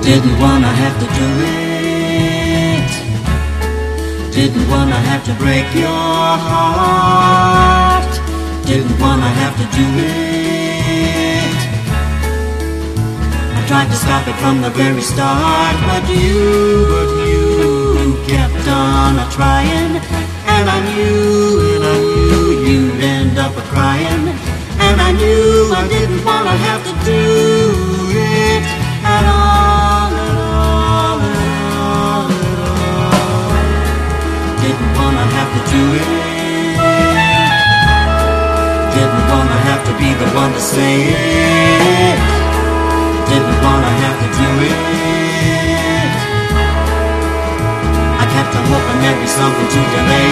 Didn't wanna have to do it. Didn't wanna have to break your heart. Didn't wanna have to do it. I tried to stop it from the very start, but you kept on trying, and I knew you'd end up crying, and I knew I didn't wanna have to do it at all, at all, at all, at all. Didn't wanna have to do it. Didn't wanna have to be the one to say it. Didn't wanna have to do it. I kept on hoping there'd be something to delay